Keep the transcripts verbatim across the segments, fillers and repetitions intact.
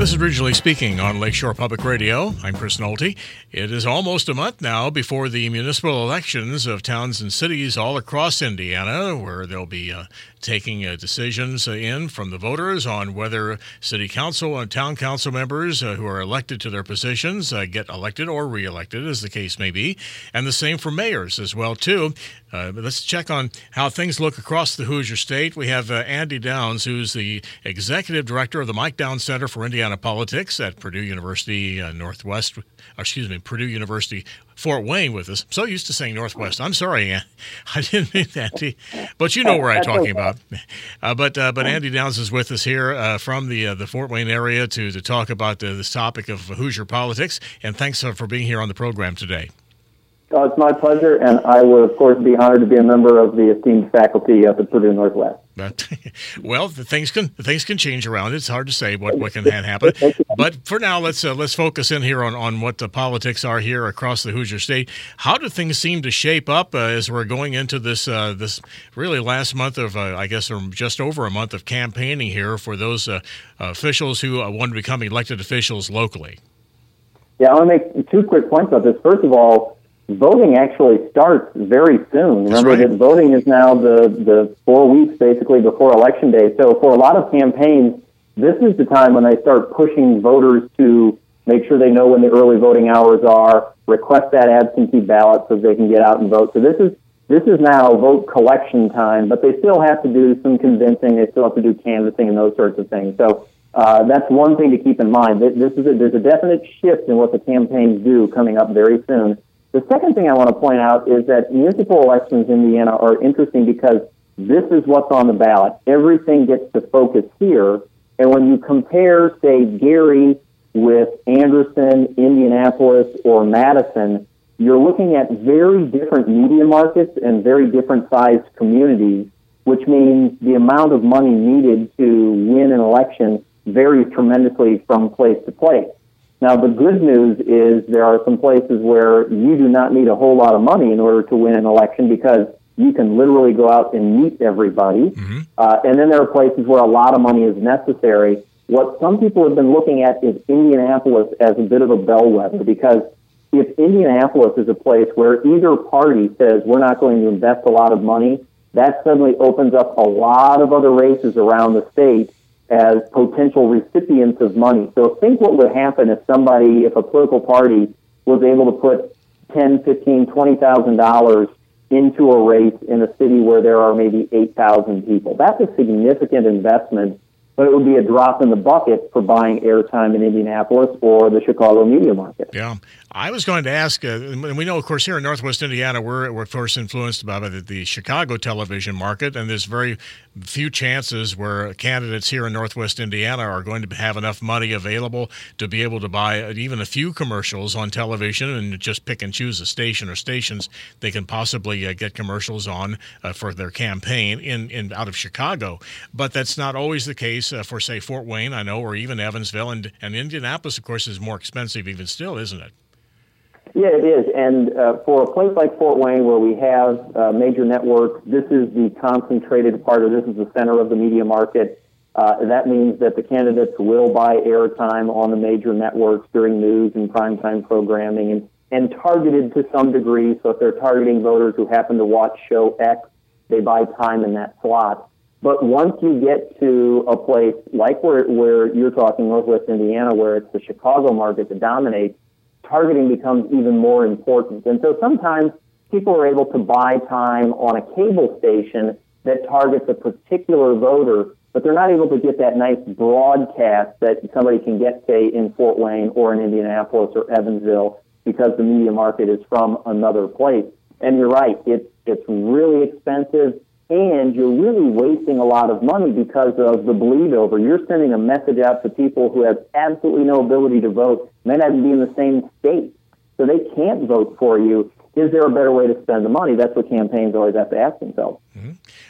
This is Originally Speaking on Lakeshore Public Radio. I'm Chris Nolte. It is almost a month now before the municipal elections of towns and cities all across Indiana, where they'll be uh, taking uh, decisions uh, in from the voters on whether city council and town council members uh, who are elected to their positions uh, get elected or reelected, as the case may be, and the same for mayors as well, too. Uh, but let's check on how things look across the Hoosier State. We have uh, Andy Downs, who's the executive director of the Mike Downs Center for Indiana Politics at Purdue University uh, Northwest, excuse me, Purdue University Fort Wayne with us. I'm so used to saying Northwest. I'm sorry, Ann. I didn't mean that. But you know where I'm talking about. Uh, but uh, but Andy Downs is with us here uh, from the uh, the Fort Wayne area to, to talk about uh, this topic of Hoosier politics. And thanks uh, for being here on the program today. Oh, it's my pleasure, and I would, of course, be honored to be a member of the esteemed faculty up at Purdue Northwest. But, well, the things can the things can change around. It's hard to say what, what can happen. But for now, let's uh, let's focus in here on, on what the politics are here across the Hoosier State. How do things seem to shape up uh, as we're going into this uh, this really last month of, uh, I guess, or just over a month of campaigning here for those uh, officials who uh, want to become elected officials locally? Yeah, I want to make two quick points about this. First of all, voting actually starts very soon. Remember right. that voting is now the, the four weeks basically before Election Day. So for a lot of campaigns, this is the time when they start pushing voters to make sure they know when the early voting hours are, request that absentee ballot so they can get out and vote. So this is this is now vote collection time, but they still have to do some convincing. They still have to do canvassing and those sorts of things. So uh, that's one thing to keep in mind. This is a, there's a definite shift in what the campaigns do coming up very soon. The second thing I want to point out is that municipal elections in Indiana are interesting because this is what's on the ballot. Everything gets to focus here. And when you compare, say, Gary with Anderson, Indianapolis, or Madison, you're looking at very different media markets and very different sized communities, which means the amount of money needed to win an election varies tremendously from place to place. Now, the good news is there are some places where you do not need a whole lot of money in order to win an election because you can literally go out and meet everybody. Mm-hmm. Uh, and then there are places where a lot of money is necessary. What some people have been looking at is Indianapolis as a bit of a bellwether because if Indianapolis is a place where either party says we're not going to invest a lot of money, that suddenly opens up a lot of other races around the state as potential recipients of money. So think what would happen if somebody, if a political party was able to put ten, fifteen, twenty thousand dollars into a race in a city where there are maybe eight thousand people. That's a significant investment, but it would be a drop in the bucket for buying airtime in Indianapolis or the Chicago media market. Yeah. I was going to ask, uh, and we know, of course, here in Northwest Indiana, we're, we're of course, influenced by the, the Chicago television market, and there's very few chances where candidates here in Northwest Indiana are going to have enough money available to be able to buy even a few commercials on television and just pick and choose a station or stations they can possibly uh, get commercials on uh, for their campaign in, in out of Chicago. But that's not always the case uh, for, say, Fort Wayne, I know, or even Evansville, and, and Indianapolis, of course, is more expensive even still, isn't it? Yeah, it is. And uh, for a place like Fort Wayne where we have uh, major networks, this is the concentrated part of this is the center of the media market. Uh, that means that the candidates will buy airtime on the major networks during news and primetime programming and, and targeted to some degree. So if they're targeting voters who happen to watch show X, they buy time in that slot. But once you get to a place like where, where you're talking, Northwest Indiana, where it's the Chicago market that dominates, targeting becomes even more important. And so sometimes people are able to buy time on a cable station that targets a particular voter, but they're not able to get that nice broadcast that somebody can get, say, in Fort Wayne or in Indianapolis or Evansville because the media market is from another place. And you're right, it's, it's really expensive, and you're really wasting a lot of money because of the bleed over. You're sending a message out to people who have absolutely no ability to vote, may not even be in the same state, so they can't vote for you. Is there a better way to spend the money? That's what campaigns always have to ask themselves. Mm-hmm.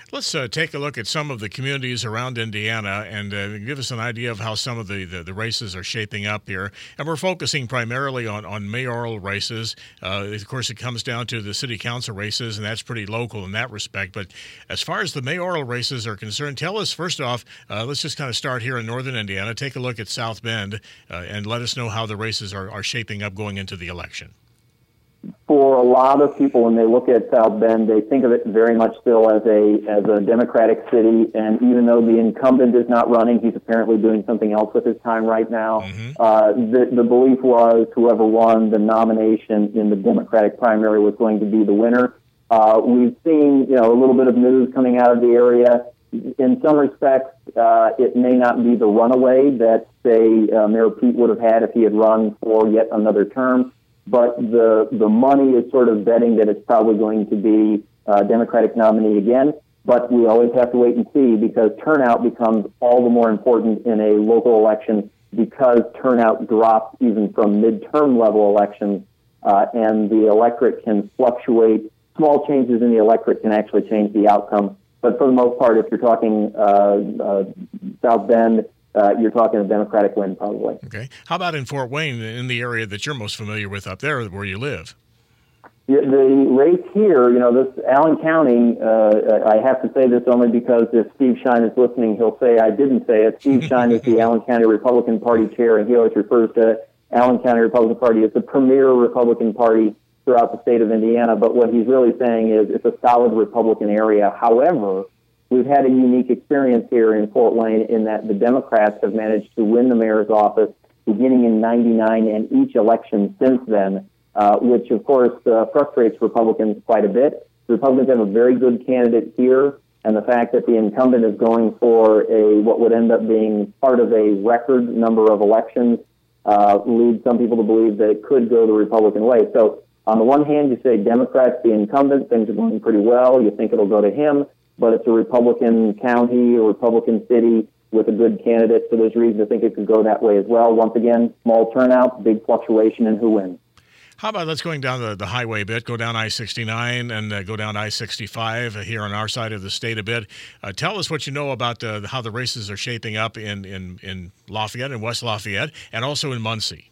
Let's uh, take a look at some of the communities around Indiana and uh, give us an idea of how some of the, the, the races are shaping up here. And we're focusing primarily on, on mayoral races. Uh, of course, it comes down to the city council races, and that's pretty local in that respect. But as far as the mayoral races are concerned, tell us, first off, uh, let's just kind of start here in northern Indiana. Take a look at South Bend uh, and let us know how the races are, are shaping up going into the election. For a lot of people, when they look at South Bend, they think of it very much still as a as a Democratic city. And even though the incumbent is not running, he's apparently doing something else with his time right now. Mm-hmm. Uh, the, the belief was whoever won the nomination in the Democratic primary was going to be the winner. Uh, we've seen, you know, a little bit of news coming out of the area. In some respects, uh, it may not be the runaway that, say, uh, Mayor Pete would have had if he had run for yet another term. But the the money is sort of betting that it's probably going to be a Democratic nominee again. But we always have to wait and see, because turnout becomes all the more important in a local election, because turnout drops even from midterm level elections, uh, and the electorate can fluctuate. Small changes in the electorate can actually change the outcome. But for the most part, if you're talking uh, uh, South Bend, Uh, you're talking a Democratic win, probably. Okay. How about in Fort Wayne, in the area that you're most familiar with up there, where you live? Yeah, the race here, you know, this Allen County, uh, I have to say this only because if Steve Shine is listening, he'll say I didn't say it. Steve Shine is the Allen County Republican Party chair, and he always refers to Allen County Republican Party as the premier Republican Party throughout the state of Indiana. But what he's really saying is it's a solid Republican area. However, we've had a unique experience here in Fort Wayne in that the Democrats have managed to win the mayor's office beginning in ninety-nine and each election since then, uh, which, of course, uh, frustrates Republicans quite a bit. The Republicans have a very good candidate here, and the fact that the incumbent is going for a what would end up being part of a record number of elections uh, leads some people to believe that it could go the Republican way. So on the one hand, you say Democrats, the incumbent, things are going pretty well. You think it'll go to him. But it's a Republican county or Republican city with a good candidate, so there's reason to think it could go that way as well. Once again, small turnout, big fluctuation in who wins. How about let's going down the, the highway a bit, go down I sixty-nine and uh, go down I sixty-five here on our side of the state a bit. Uh, tell us what you know about uh, how the races are shaping up in, in, in Lafayette and West Lafayette, and also in Muncie.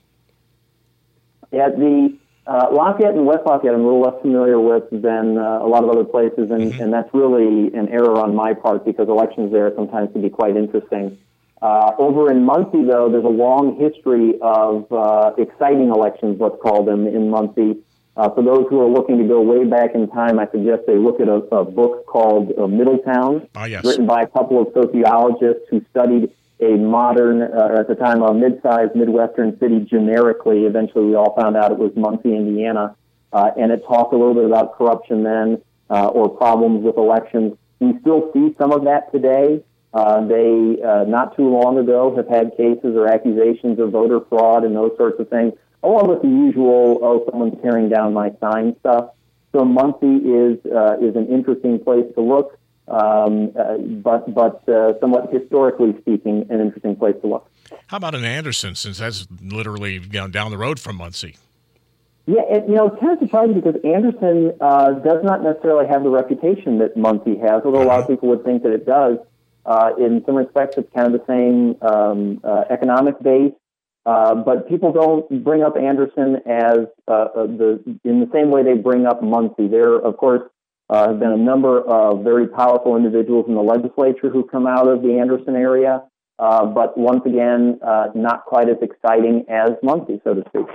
Yeah, the Uh, Lafayette and West Lafayette I'm a little less familiar with than uh, a lot of other places, and, mm-hmm. and that's really an error on my part because elections there sometimes can be quite interesting. Uh, over in Muncie, though, there's a long history of uh, exciting elections, let's call them, in Muncie. Uh, for those who are looking to go way back in time, I suggest they look at a, a book called uh, Middletown, ah, yes. written by a couple of sociologists who studied a modern, uh, at the time, a mid-sized Midwestern city generically. Eventually, we all found out it was Muncie, Indiana. Uh, and it talked a little bit about corruption then uh, or problems with elections. We still see some of that today. Uh, they, uh, not too long ago, have had cases or accusations of voter fraud and those sorts of things, along with the usual, oh, someone's tearing down my sign stuff. So Muncie is, uh, is an interesting place to look. Um, uh, but but uh, somewhat historically speaking, an interesting place to look. How about in Anderson, since that's literally you know, down the road from Muncie? Yeah, it, you know, it's kind of surprising because Anderson uh, does not necessarily have the reputation that Muncie has, although uh-huh. a lot of people would think that it does. Uh, in some respects, it's kind of the same um, uh, economic base, uh, but people don't bring up Anderson as uh, uh, the in the same way they bring up Muncie. There, of course, Uh, have been a number of very powerful individuals in the legislature who come out of the Anderson area, uh, but once again, uh, not quite as exciting as Muncie, so to speak.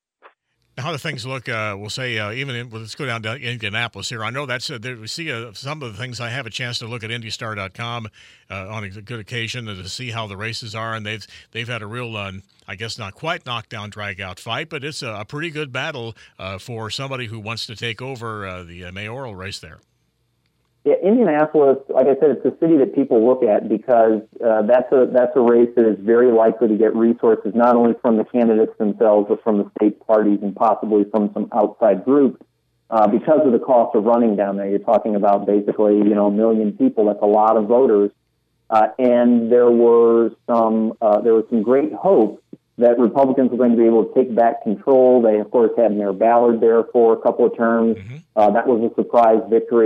How do things look, uh, we'll say, uh, even in, well, let's go down to Indianapolis here. I know that's, uh, there, we see uh, some of the things. I have a chance to look at Indy Star dot com uh, on a good occasion to see how the races are, and they've they've had a real, uh, I guess not quite knockdown, drag-out fight, but it's a, a pretty good battle uh, for somebody who wants to take over uh, the uh, mayoral race there. Yeah, Indianapolis, like I said, it's a city that people look at because uh, that's a that's a race that is very likely to get resources not only from the candidates themselves, but from the state parties and possibly from some outside groups uh, because of the cost of running down there. You're talking about basically, you know, a million people. That's a lot of voters, uh, and there were some uh, there was some great hope that Republicans were going to be able to take back control. They, of course, had Mayor Ballard there for a couple of terms. Mm-hmm. Uh, that was a surprise victory.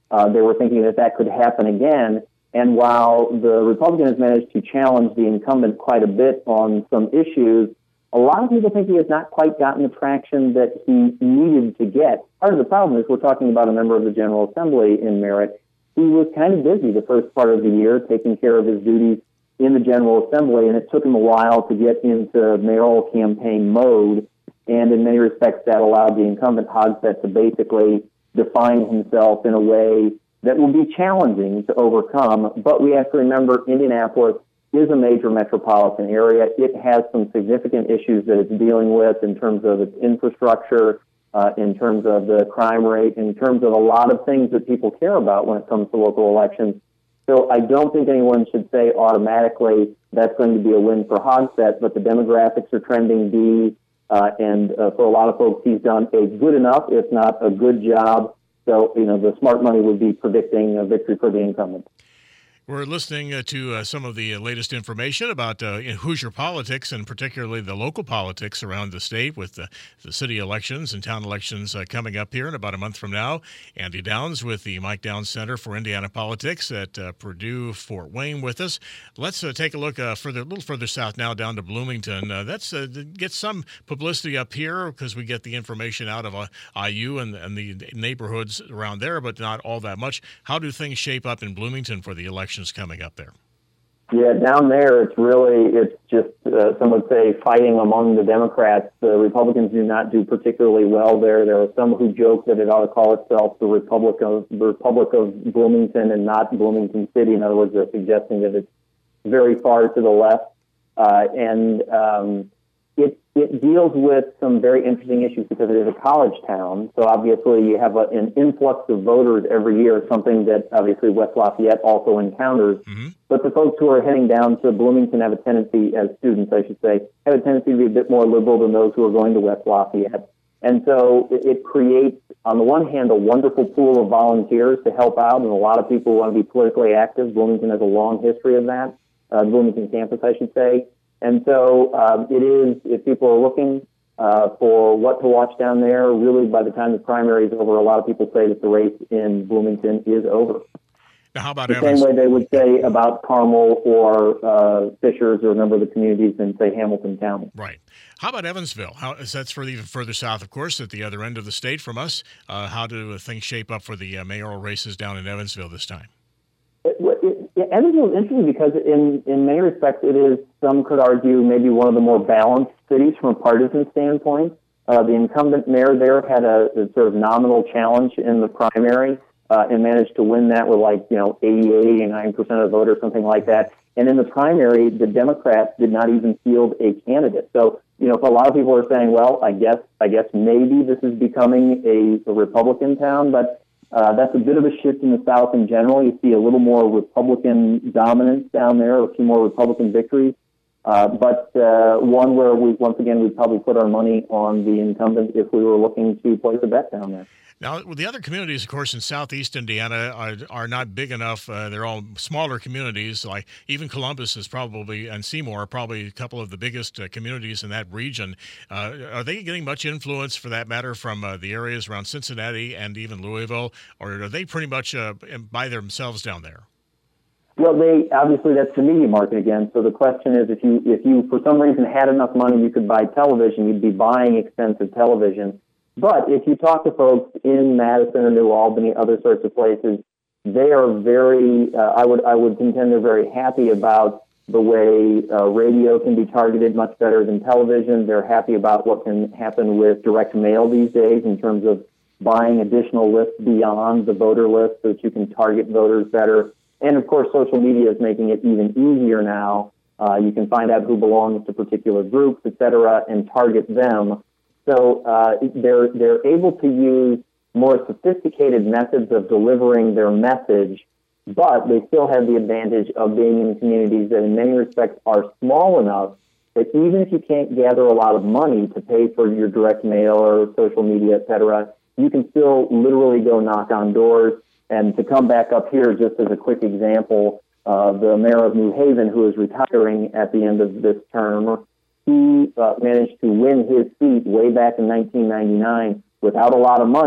Uh, they were thinking that that could happen again. And while the Republicans managed to challenge the incumbent quite a bit on some issues, a lot of people think he has not quite gotten the traction that he needed to get. Part of the problem is we're talking about a member of the General Assembly in Merritt. He was kind of busy the first part of the year taking care of his duties in the General Assembly, and it took him a while to get into mayoral campaign mode. And in many respects, that allowed the incumbent Hogsett to basically define himself in a way that will be challenging to overcome. But we have to remember Indianapolis is a major metropolitan area. It has some significant issues that it's dealing with in terms of its infrastructure, uh, in terms of the crime rate, in terms of a lot of things that people care about when it comes to local elections. So I don't think anyone should say automatically that's going to be a win for Hogsett, but the demographics are trending D, uh, and uh, for a lot of folks, he's done a good enough, if not a good job. So, you know, the smart money would be predicting a victory for the incumbent. We're listening uh, to uh, some of the uh, latest information about uh, Hoosier politics, and particularly the local politics around the state with the, the city elections and town elections uh, coming up here in about a month from now. Andy Downs with the Mike Downs Center for Indiana Politics at uh, Purdue Fort Wayne with us. Let's uh, take a look uh, further, a little further south now down to Bloomington. Uh, that's uh, get some publicity up here because we get the information out of uh, I U and, and the neighborhoods around there, but not all that much. How do things shape up in Bloomington for the election coming up there? Yeah, down there, it's really, it's just, uh, some would say, fighting among the Democrats. The Republicans do not do particularly well there. There are some who joke that it ought to call itself the Republic of, the Republic of Bloomington and not Bloomington City. In other words, they're suggesting that it's very far to the left. Uh, and um, it, it deals with some very interesting issues because it is a college town. So obviously you have a, an influx of voters every year, something that obviously West Lafayette also encounters. Mm-hmm. But the folks who are heading down to Bloomington have a tendency, as students I should say, have a tendency to be a bit more liberal than those who are going to West Lafayette. And so it, it creates, on the one hand, a wonderful pool of volunteers to help out, and a lot of people want to be politically active. Bloomington has a long history of that, uh, Bloomington campus, I should say. And so um, it is, if people are looking uh, for what to watch down there, really by the time the primary is over, a lot of people say that the race in Bloomington is over. Now, how about the Evans? Same way they would say about Carmel or uh, Fishers or a number of the communities in, say, Hamilton County. Right. How about Evansville? How, that's for even further south, of course, at the other end of the state from us. Uh, how do things shape up for the uh, mayoral races down in Evansville this time? It, it, it, Evansville is interesting because in, in many respects it is, some could argue, maybe one of the more balanced cities from a partisan standpoint. Uh, the incumbent mayor there had a, a sort of nominal challenge in the primary uh, and managed to win that with like, you know, eighty-eight, eighty-nine percent of the vote or something like that. And in the primary, the Democrats did not even field a candidate. So, you know, a lot of people are saying, well, I guess, I guess maybe this is becoming a, a Republican town, but Uh, that's a bit of a shift in the South in general. You see a little more Republican dominance down there, a few more Republican victories. Uh, but uh, one where we, once again, we'd probably put our money on the incumbent if we were looking to place a bet down there. Now, the other communities, of course, in southeast Indiana are, are not big enough. Uh, they're all smaller communities. Like even Columbus is probably, and Seymour are probably a couple of the biggest uh, communities in that region. Uh, are they getting much influence, for that matter, from uh, the areas around Cincinnati and even Louisville, or are they pretty much uh, by themselves down there? Well, they obviously that's the media market again. So the question is, if you if you for some reason had enough money, you could buy television. You'd be buying expensive television. But if you talk to folks in Madison or New Albany, other sorts of places, they are very. Uh, I would I would contend they're very happy about the way uh, radio can be targeted much better than television. They're happy about what can happen with direct mail these days in terms of buying additional lists beyond the voter list so that you can target voters better. And, of course, social media is making it even easier now. Uh, you can find out who belongs to particular groups, et cetera, and target them. So uh, they're, they're able to use more sophisticated methods of delivering their message, but they still have the advantage of being in communities that in many respects are small enough that even if you can't gather a lot of money to pay for your direct mail or social media, et cetera, you can still literally go knock on doors. And to come back up here, just as a quick example, uh, the mayor of New Haven, who is retiring at the end of this term, he uh, managed to win his seat way back in nineteen ninety-nine without a lot of money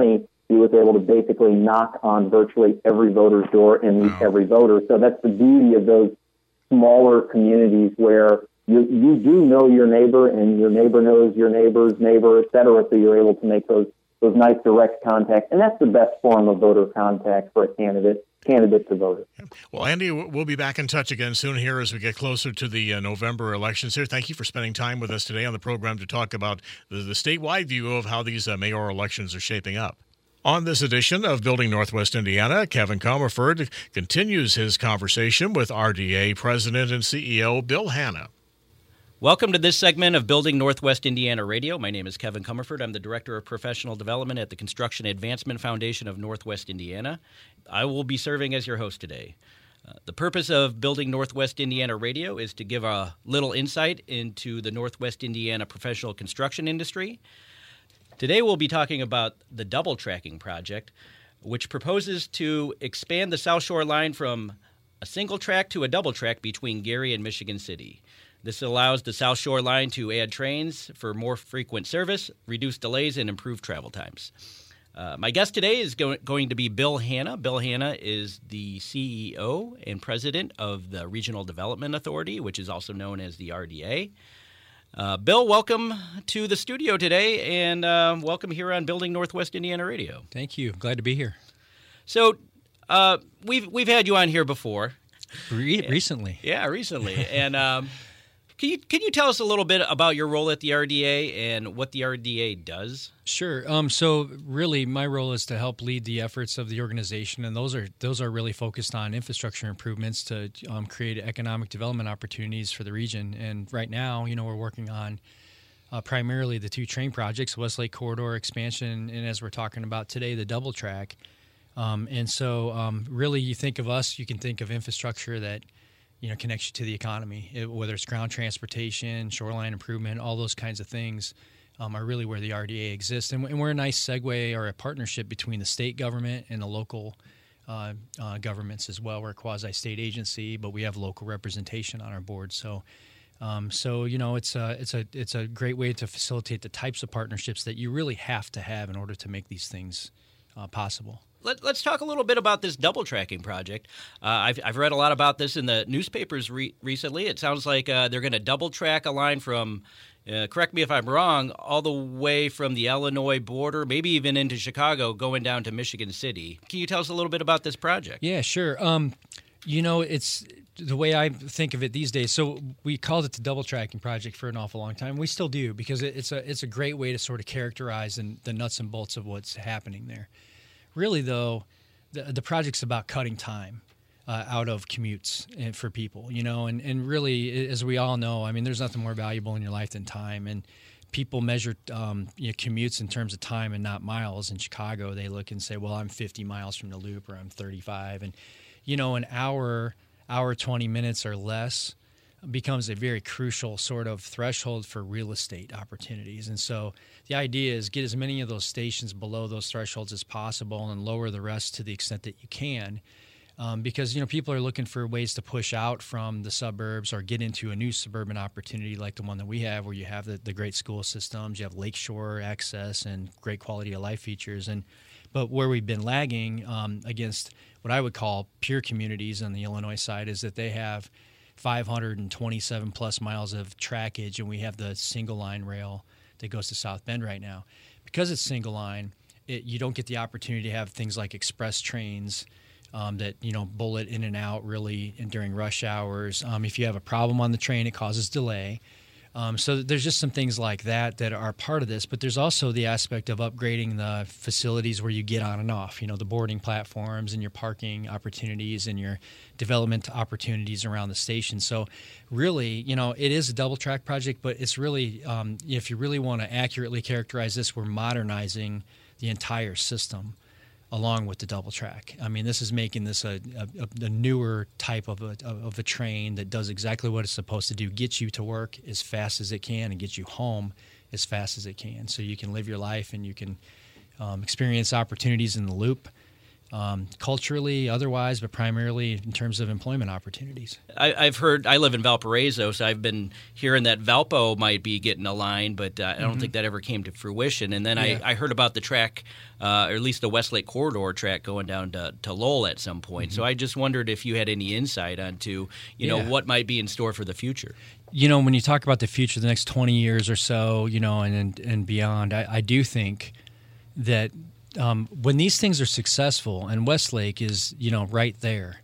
he was able to basically knock on virtually every voter's door and meet every voter. So that's the beauty of those smaller communities where you, you do know your neighbor and your neighbor knows your neighbor's neighbor, et cetera. So you're able to make those those nice direct contacts. And that's the best form of voter contact for a candidate, candidate to voter. Well, Andy, we'll be back in touch again soon here as we get closer to the uh, November elections here. Thank you for spending time with us today on the program to talk about the, the statewide view of how these uh, mayoral elections are shaping up. On this edition of Building Northwest Indiana, Kevin Comerford continues his conversation with R D A President and C E O Bill Hanna. Welcome to this segment of Building Northwest Indiana Radio. My name is Kevin Comerford. I'm the Director of Professional Development at the Construction Advancement Foundation of Northwest Indiana. I will be serving as your host today. Uh, the purpose of Building Northwest Indiana Radio is to give a little insight into the Northwest Indiana professional construction industry. Today we'll be talking about the Double Tracking Project, which proposes to expand the South Shore line from a single track to a double track between Gary and Michigan City. This allows the South Shore line to add trains for more frequent service, reduce delays, and improve travel times. Uh, my guest today is go- going to be Bill Hanna. Bill Hanna is the C E O and president of the Regional Development Authority, which is also known as the R D A. Uh, Bill, welcome to the studio today, and uh, welcome here on Building Northwest Indiana Radio. Thank you. Glad to be here. So uh, we've we've had you on here before. Re- recently. Yeah, recently. and um, can you can you tell us a little bit about your role at the R D A and what the R D A does? Sure. Um, so really, my role is to help lead the efforts of the organization, and those are those are really focused on infrastructure improvements to um, create economic development opportunities for the region. And right now, you know, we're working on uh, primarily the two train projects, Westlake Corridor expansion, and as we're talking about today, the double track. Um, and so, um, really, you think of us, you can think of infrastructure that you know connects you to the economy, it, whether it's ground transportation, shoreline improvement, all those kinds of things. Um, are really where the R D A exists. And, and we're a nice segue or a partnership between the state government and the local uh, uh, governments as well. We're a quasi-state agency, but we have local representation on our board. So, um, so you know, it's a, it's, a, it's a great way to facilitate the types of partnerships that you really have to have in order to make these things uh, possible. Let, let's talk a little bit about this double tracking project. Uh, I've, I've read a lot about this in the newspapers re- recently. It sounds like uh, they're going to double track a line from Uh, correct me if I'm wrong, all the way from the Illinois border, maybe even into Chicago, going down to Michigan City. Can you tell us a little bit about this project? Yeah, sure. Um, you know, it's the way I think of it these days. So we called it the Double Tracking Project for an awful long time. We still do, because it, it's a it's a great way to sort of characterize the, the nuts and bolts of what's happening there. Really, though, the, the project's about cutting time Uh, out of commutes for people, you know, and, and really, as we all know, I mean, there's nothing more valuable in your life than time. And people measure um, you know, commutes in terms of time and not miles. In Chicago, they look and say, well, I'm fifty miles from the loop, or I'm thirty-five. And, you know, an hour, hour, twenty minutes or less becomes a very crucial sort of threshold for real estate opportunities. And so the idea is get as many of those stations below those thresholds as possible and lower the rest to the extent that you can. Um, because, you know, people are looking for ways to push out from the suburbs or get into a new suburban opportunity like the one that we have, where you have the, the great school systems, you have lakeshore access and great quality of life features. And but where we've been lagging um, against what I would call peer communities on the Illinois side is that they have five hundred twenty-seven plus miles of trackage, and we have the single line rail that goes to South Bend right now. Because it's single line, it, you don't get the opportunity to have things like express trains Um, that, you know, bullet in and out really and during rush hours. Um, if you have a problem on the train, it causes delay. Um, so there's just some things like that that are part of this. But there's also the aspect of upgrading the facilities where you get on and off, you know, the boarding platforms and your parking opportunities and your development opportunities around the station. So really, you know, it is a double track project, but it's really, um, if you really want to accurately characterize this, we're modernizing the entire system along with the double track. I mean, this is making this a, a, a newer type of a, of a train that does exactly what it's supposed to do, get you to work as fast as it can and get you home as fast as it can, so you can live your life and you can um, experience opportunities in the loop um, culturally, otherwise, but primarily in terms of employment opportunities. I, I've heard, I live in Valparaiso, so I've been hearing that Valpo might be getting a line, but uh, I don't mm-hmm. think that ever came to fruition. And then yeah. I, I heard about the track, uh, or at least the Westlake Corridor track going down to, to Lowell at some point. Mm-hmm. So I just wondered if you had any insight onto, you yeah. know, what might be in store for the future. You know, when you talk about the future, the next twenty years or so, you know, and and, and beyond, I, I do think that Um, when these things are successful, and Westlake is, you know, right there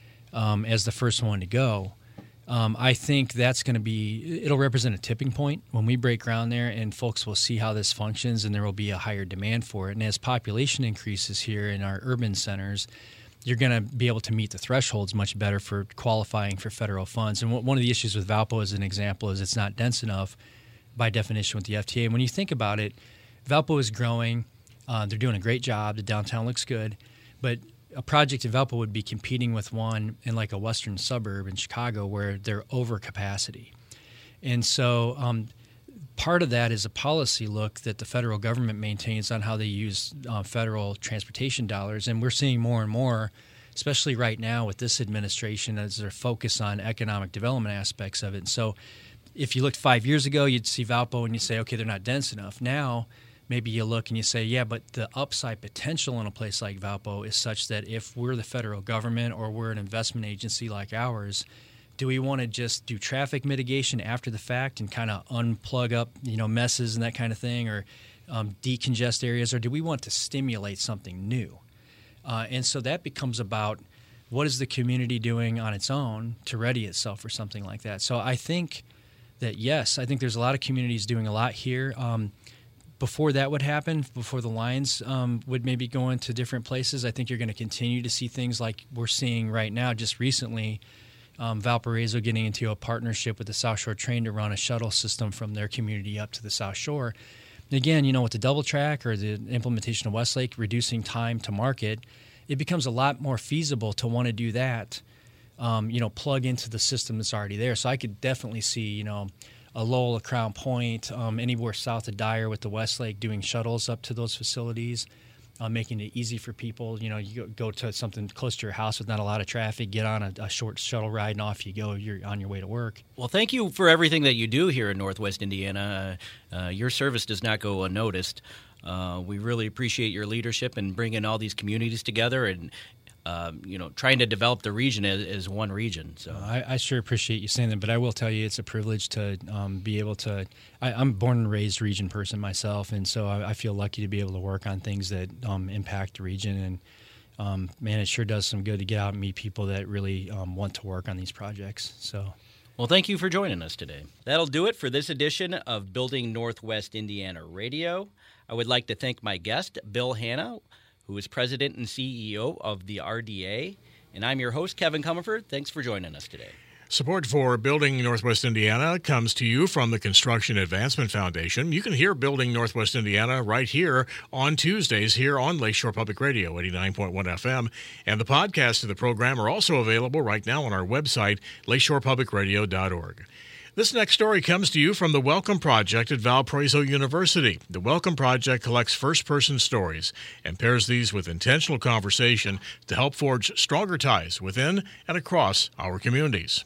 um, as the first one to go, um, I think that's going to be, it'll represent a tipping point when we break ground there, and folks will see how this functions, and there will be a higher demand for it. And as population increases here in our urban centers, you're going to be able to meet the thresholds much better for qualifying for federal funds. And w- one of the issues with Valpo, as an example, is it's not dense enough by definition with the F T A. And when you think about it, Valpo is growing. Uh, they're doing a great job. The downtown looks good. But a project in Valpo would be competing with one in like a western suburb in Chicago where they're over capacity. And so um, part of that is a policy look that the federal government maintains on how they use uh, federal transportation dollars. And we're seeing more and more, especially right now with this administration, as their focus on economic development aspects of it. And so if you looked five years ago, you'd see Valpo and you'd say, okay, they're not dense enough. Now, maybe you look and you say, yeah, but the upside potential in a place like Valpo is such that if we're the federal government or we're an investment agency like ours, do we want to just do traffic mitigation after the fact and kind of unplug up, you know, messes and that kind of thing, or um, decongest areas, or do we want to stimulate something new? Uh, and so that becomes about what is the community doing on its own to ready itself for something like that. So I think that, yes, I think there's a lot of communities doing a lot here. Um, Before that would happen, before the lines um, would maybe go into different places, I think you're going to continue to see things like we're seeing right now. Just recently, um, Valparaiso getting into a partnership with the South Shore Train to run a shuttle system from their community up to the South Shore. And again, you know, with the double track or the implementation of Westlake, reducing time to market, it becomes a lot more feasible to want to do that, um, you know, plug into the system that's already there. So I could definitely see, you know, a Lowell, a Crown Point, um, anywhere south of Dyer with the Westlake doing shuttles up to those facilities, uh, making it easy for people. You know, you go, go to something close to your house with not a lot of traffic, get on a, a short shuttle ride, and off you go. You're on your way to work. Well, thank you for everything that you do here in Northwest Indiana. Uh, uh, your service does not go unnoticed. Uh, we really appreciate your leadership in bringing all these communities together and Um, you know, trying to develop the region as, as one region. So I, I sure appreciate you saying that, but I will tell you it's a privilege to um, be able to I, I'm a born and raised region person myself, and so I, I feel lucky to be able to work on things that um, impact the region. And, um, man, it sure does some good to get out and meet people that really um, want to work on these projects. So, well, thank you for joining us today. That'll do it for this edition of Building Northwest Indiana Radio. I would like to thank my guest, Bill Hanna, who is president and C E O of the R D A. And I'm your host, Kevin Comerford. Thanks for joining us today. Support for Building Northwest Indiana comes to you from the Construction Advancement Foundation. You can hear Building Northwest Indiana right here on Tuesdays here on Lakeshore Public Radio, eighty-nine point one F M. And the podcasts of the program are also available right now on our website, lakeshore public radio dot org. This next story comes to you from the Welcome Project at Valparaiso University. The Welcome Project collects first-person stories and pairs these with intentional conversation to help forge stronger ties within and across our communities.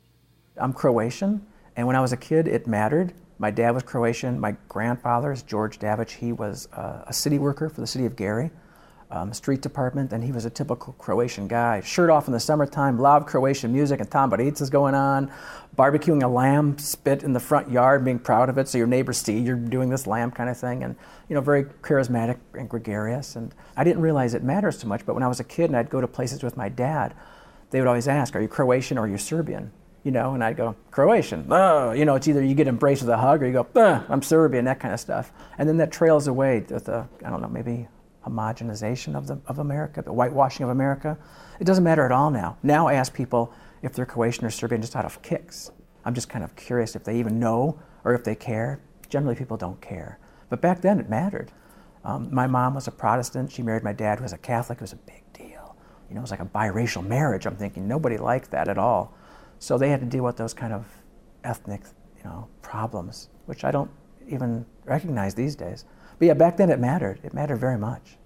I'm Croatian, and when I was a kid, it mattered. My dad was Croatian. My grandfather's, George Davic, he was uh, a city worker for the city of Gary, um, street department, and he was a typical Croatian guy. Shirt off in the summertime, loud Croatian music, and tamburitsa's going on, barbecuing a lamb spit in the front yard, being proud of it, so your neighbors see you're doing this lamb kind of thing, and, you know, very charismatic and gregarious. And I didn't realize it matters too much, but when I was a kid and I'd go to places with my dad, they would always ask, are you Croatian or are you Serbian? You know, and I'd go, Croatian. Oh, you know, it's either you get embraced with a hug or you go, I'm Serbian, that kind of stuff. And then that trails away with the, I don't know, maybe homogenization of the of America, the whitewashing of America. It doesn't matter at all now. Now I ask people if they're Croatian or Serbian just out of kicks. I'm just kind of curious if they even know or if they care. Generally, people don't care. But back then, it mattered. Um, my mom was a Protestant. She married my dad, who was a Catholic. It was a big deal. You know, it was like a biracial marriage. I'm thinking nobody liked that at all. So they had to deal with those kind of ethnic, you know, problems, which I don't even recognize these days. But yeah, back then it mattered. It mattered very much.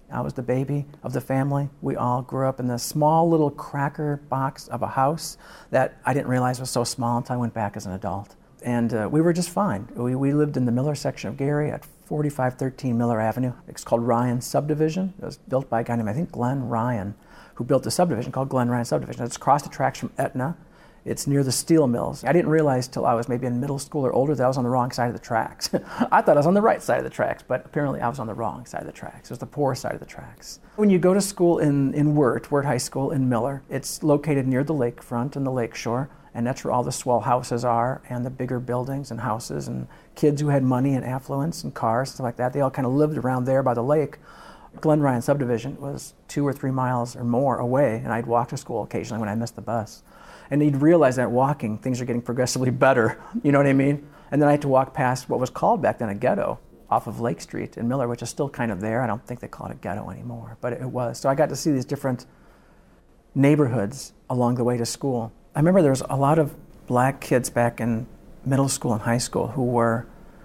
I was the baby of the family. We all grew up in this small little cracker box of a house that I didn't realize was so small until I went back as an adult. And uh, we were just fine. We, we lived in the Miller section of Gary at forty-five thirteen Miller Avenue. It's called Ryan Subdivision. It was built by a guy named, I think, Glenn Ryan, who built a subdivision called Glenn Ryan Subdivision. It's across the tracks from Etna. It's near the steel mills. I didn't realize till I was maybe in middle school or older that I was on the wrong side of the tracks. I thought I was on the right side of the tracks, but apparently I was on the wrong side of the tracks. It was the poor side of the tracks. When you go to school in, in Wirt, Wirt High School in Miller, it's located near the lakefront and the lakeshore, and that's where all the swell houses are and the bigger buildings and houses, and kids who had money and affluence and cars, stuff like that. They all kind of lived around there by the lake. Glen Ryan Subdivision was two or three miles or more away, and I'd walk to school occasionally when I missed the bus. And you'd realize that walking, things are getting progressively better, you know what I mean? And then I had to walk past what was called back then a ghetto off of Lake Street in Miller, which is still kind of there. I don't think they call it a ghetto anymore, but it was. So I got to see these different neighborhoods along the way to school. I remember there was a lot of black kids back in middle school and high school who were,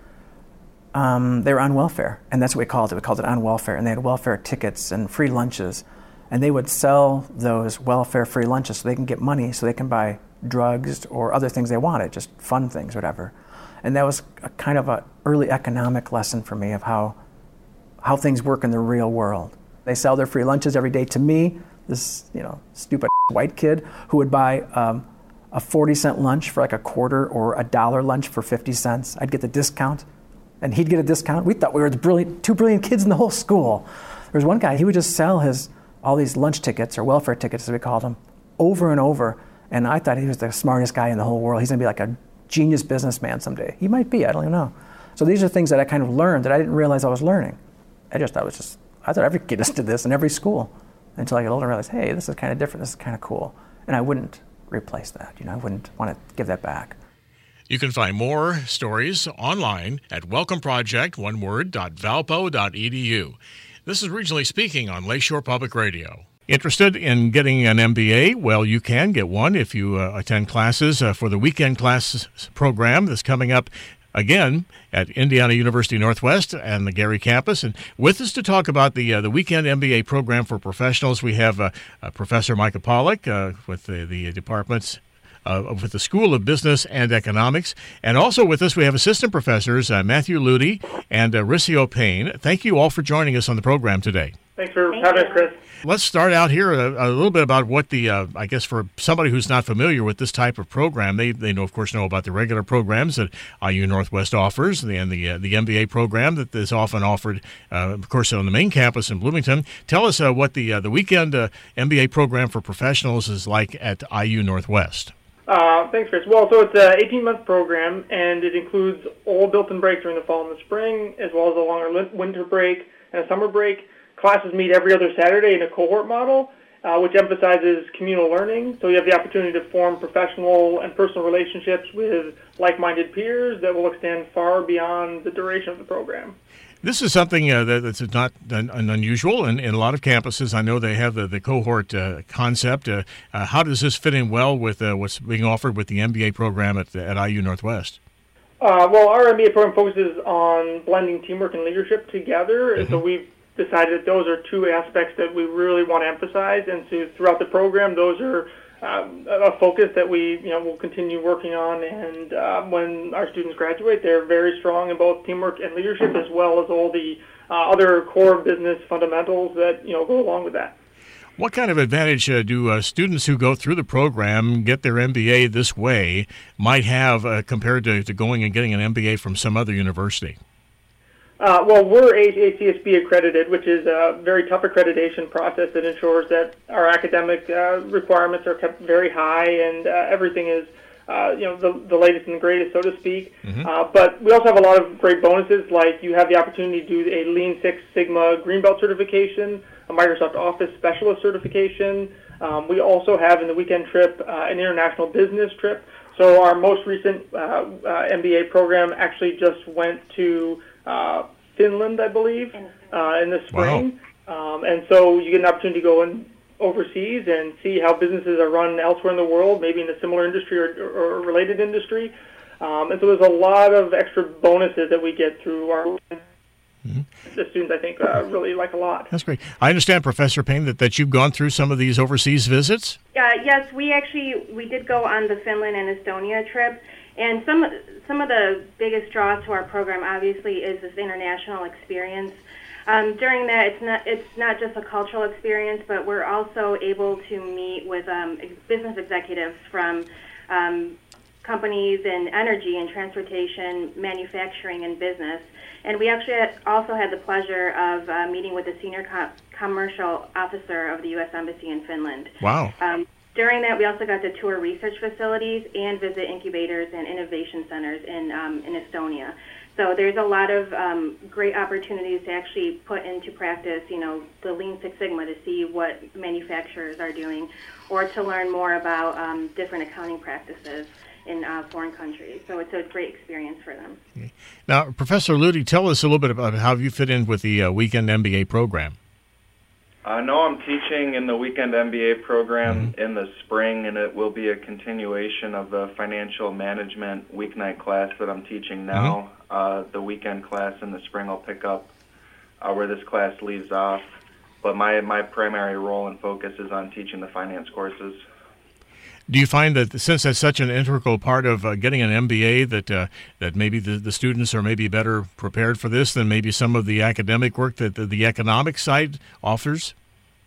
um, they were on welfare, and that's what we called it. We called it on welfare, and they had welfare tickets and free lunches. And they would sell those welfare-free lunches so they can get money so they can buy drugs or other things they wanted, just fun things, whatever. And that was a kind of an early economic lesson for me of how how things work in the real world. They sell their free lunches every day to me, this you know stupid white kid who would buy um, a forty cent lunch for like a quarter or a dollar lunch for fifty cents. I'd get the discount, and he'd get a discount. We thought we were the brilliant, two brilliant kids in the whole school. There was one guy, he would just sell his all these lunch tickets, or welfare tickets as we called them, over and over. And I thought he was the smartest guy in the whole world. He's going to be like a genius businessman someday. He might be, I don't even know. So these are things that I kind of learned that I didn't realize I was learning. I just thought it was just, I thought every kid just did this in every school. Until I got older and realized, hey, this is kind of different, this is kind of cool. And I wouldn't replace that, you know, I wouldn't want to give that back. You can find more stories online at welcome project, one word, dot valpo dot e d u. This is Regionally Speaking on Lakeshore Public Radio. Interested in getting an M B A? Well, you can get one if you uh, attend classes uh, for the weekend class program that's coming up again at Indiana University Northwest and the Gary campus. And with us to talk about the uh, the weekend M B A program for professionals, we have uh, uh, Professor Micah Pollock uh, with the, the departments Uh, with the School of Business and Economics. And also with us, we have assistant professors uh, Matthew Ludy and uh, Ricio Payne. Thank you all for joining us on the program today. Thanks for Thank having you. us, Chris. Let's start out here a, a little bit about what the, uh, I guess for somebody who's not familiar with this type of program, they, they know, of course, know about the regular programs that I U Northwest offers and the, uh, the M B A program that is often offered, uh, of course, on the main campus in Bloomington. Tell us uh, what the, uh, the weekend uh, M B A program for professionals is like at I U Northwest. Uh, thanks, Chris. Well, so it's an eighteen-month program, and it includes all built-in breaks during the fall and the spring, as well as a longer winter break and a summer break. Classes meet every other Saturday in a cohort model, uh, which emphasizes communal learning. So you have the opportunity to form professional and personal relationships with like-minded peers that will extend far beyond the duration of the program. This is something uh, that, that's not an, an unusual in, in a lot of campuses. I know they have the, the cohort uh, concept. Uh, uh, how does this fit in well with uh, what's being offered with the M B A program at, at I U Northwest? Uh, well, our M B A program focuses on blending teamwork and leadership together, and mm-hmm. so we've decided that those are two aspects that we really want to emphasize, and so throughout the program, those are Um, a focus that we, you know, will continue working on, and uh, when our students graduate, they're very strong in both teamwork and leadership, as well as all the uh, other core business fundamentals that, you know, go along with that. What kind of advantage uh, do uh, students who go through the program, get their M B A this way, might have uh, compared to, to going and getting an M B A from some other university? Uh, well, we're A C S B accredited, which is a very tough accreditation process that ensures that our academic uh, requirements are kept very high, and uh, everything is, uh, you know, the, the latest and the greatest, so to speak. Mm-hmm. Uh, but we also have a lot of great bonuses, like you have the opportunity to do a Lean Six Sigma Greenbelt certification, a Microsoft Office Specialist certification. Um, we also have in the weekend trip uh, an international business trip. So our most recent uh, uh, M B A program actually just went to Uh, Finland, I believe, uh, in the spring. Wow. Um, and so you get an opportunity to go in overseas and see how businesses are run elsewhere in the world, maybe in a similar industry or, or a related industry. Um, and so there's a lot of extra bonuses that we get through our Mm-hmm. the students, I think, uh, really like a lot. That's great. I understand, Professor Payne, that, that you've gone through some of these overseas visits? Uh, yes, we actually, we did go on the Finland and Estonia trip, and some, some of the biggest draws to our program, obviously, is this international experience. Um, during that, it's not, it's not just a cultural experience, but we're also able to meet with um, ex- business executives from um, companies in energy and transportation, manufacturing, and business. And we actually had, also had the pleasure of uh, meeting with the senior co- commercial officer of the U S Embassy in Finland. Wow. Um, during that, we also got to tour research facilities and visit incubators and innovation centers in, um, in Estonia. So there's a lot of um, great opportunities to actually put into practice, you know, the Lean Six Sigma to see what manufacturers are doing, or to learn more about um, different accounting practices in uh, foreign countries. So it's a great experience for them. Okay. Now, Professor Ludy, tell us a little bit about how you fit in with the uh, weekend M B A program. I know I'm teaching in the weekend M B A program mm-hmm. in the spring, and it will be a continuation of the financial management weeknight class that I'm teaching now. Mm-hmm. Uh, the weekend class in the spring I'll pick up uh, where this class leaves off. But my, my primary role and focus is on teaching the finance courses. Do you find that since that's such an integral part of uh, getting an M B A that uh, that maybe the, the students are maybe better prepared for this than maybe some of the academic work that the, the economic side offers?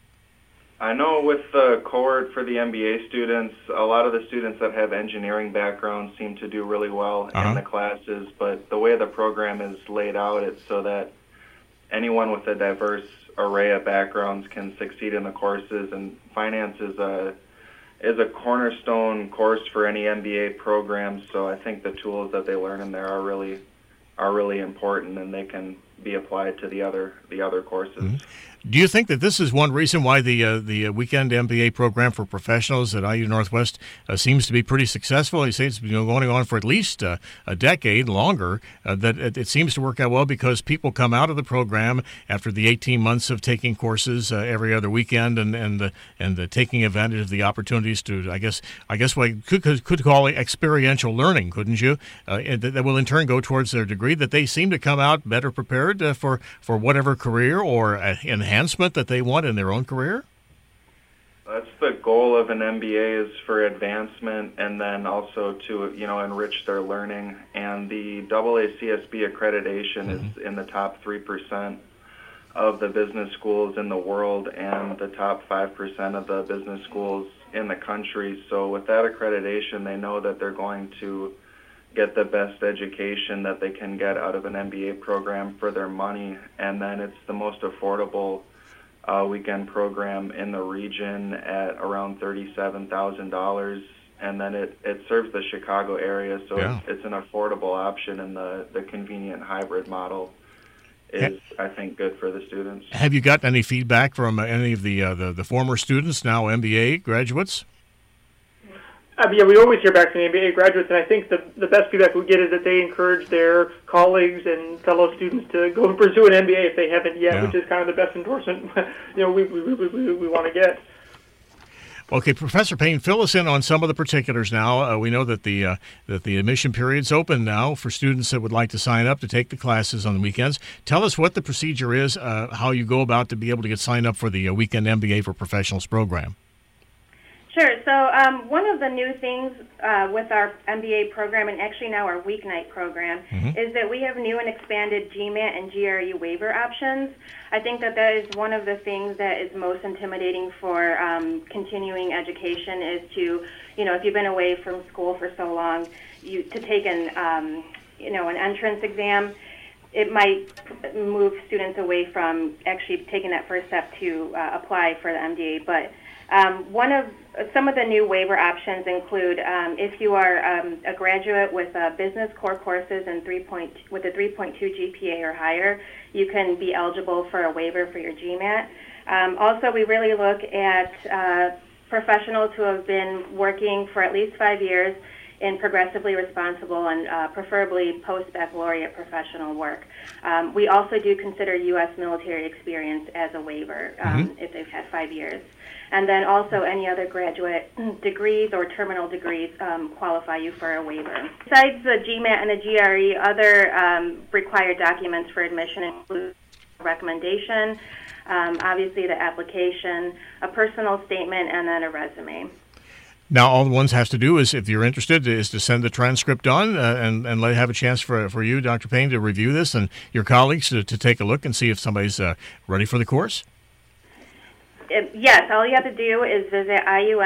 I know with the cohort for the M B A students, a lot of the students that have engineering backgrounds seem to do really well uh-huh. in the classes, but the way the program is laid out, it's so that anyone with a diverse array of backgrounds can succeed in the courses, and finance is a is a cornerstone course for any M B A program, so I think the tools that they learn in there are really are really important, and they can be applied to the other the other courses. Mm-hmm. Do you think that this is one reason why the uh, the weekend M B A program for professionals at I U Northwest uh, seems to be pretty successful? You say it's been going on for at least uh, a decade, longer, uh, that it, it seems to work out well because people come out of the program after the eighteen months of taking courses uh, every other weekend and and the, and the taking advantage of the opportunities to, I guess, I guess what you could, could call it experiential learning, couldn't you? Uh, and that will in turn go towards their degree, that they seem to come out better prepared uh, for, for whatever career or uh, enhancement that they want in their own career? That's the goal of an M B A, is for advancement and then also to, you know, enrich their learning. And the double A C S B accreditation mm-hmm. is in the top three percent of the business schools in the world and the top five percent of the business schools in the country. So with that accreditation, they know that they're going to get the best education that they can get out of an M B A program for their money. And then it's the most affordable Uh, weekend program in the region at around thirty-seven thousand dollars, and then it, it serves the Chicago area, so yeah. it's, it's an affordable option, and the, the convenient hybrid model is, I think, good for the students. Have you gotten any feedback from any of the uh, the, the former students, now M B A graduates? Uh, yeah, we always hear back from the M B A graduates, and I think the the best feedback we get is that they encourage their colleagues and fellow students to go and pursue an M B A if they haven't yet, yeah. which is kind of the best endorsement you know we we we, we, we want to get. Okay, Professor Payne, fill us in on some of the particulars now. Uh, we know that the uh, that the admission period's open now for students that would like to sign up to take the classes on the weekends. Tell us what the procedure is, uh, how you go about to be able to get signed up for the uh, weekend M B A for Professionals program. Sure. So um, one of the new things uh, with our M B A program, and actually now our weeknight program, mm-hmm. is that we have new and expanded GMAT and G R E waiver options. I think that that is one of the things that is most intimidating for um, continuing education, is to, you know, if you've been away from school for so long, you to take an, um, you know, an entrance exam. It might move students away from actually taking that first step to uh, apply for the M B A, but Um, one of some of the new waiver options include um, if you are um, a graduate with uh, business core courses and three point with a three point two G P A or higher, you can be eligible for a waiver for your GMAT. Um, also, we really look at uh, professionals who have been working for at least five years in progressively responsible and uh, preferably post-baccalaureate professional work. Um, we also do consider U S military experience as a waiver um, mm-hmm. if they've had five years. And then also any other graduate degrees or terminal degrees um, qualify you for a waiver. Besides the GMAT and the G R E, other um, required documents for admission include a recommendation, um, obviously the application, a personal statement, and then a resume. Now, all the ones has to do is, if you're interested, is to send the transcript on uh, and, and let have a chance for for you, Doctor Payne, to review this and your colleagues to, to take a look and see if somebody's uh, ready for the course? It, yes, all you have to do is visit